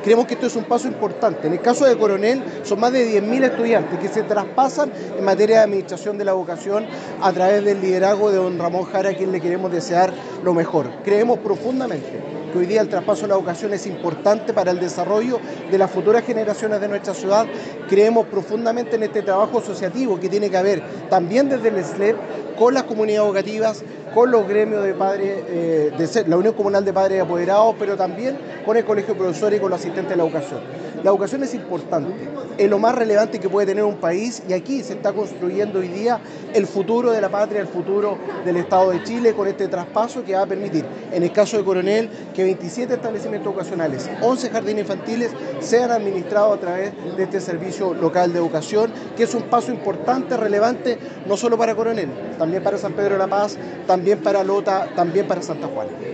Creemos que esto es un paso importante. En el caso de Coronel, son más de 10.000 estudiantes que se traspasan en materia de administración de la educación a través del liderazgo de don Ramón Jara, a quien le queremos desear lo mejor. Creemos profundamente que hoy día el traspaso de la educación es importante para el desarrollo de las futuras generaciones de nuestra ciudad. Creemos profundamente en este trabajo asociativo que tiene que haber también desde el SLEP con las comunidades educativas, con los gremios de padres, la Unión Comunal de Padres y Apoderados, pero también con el Colegio de Profesores y con los asistentes de la educación. La educación es importante, es lo más relevante que puede tener un país y aquí se está construyendo hoy día el futuro de la patria, el futuro del Estado de Chile con este traspaso que va a permitir, en el caso de Coronel, que 27 establecimientos educacionales, 11 jardines infantiles sean administrados a través de este servicio local de educación, que es un paso importante, relevante, no solo para Coronel, también para San Pedro de la Paz, también para Lota, también para Santa Juana.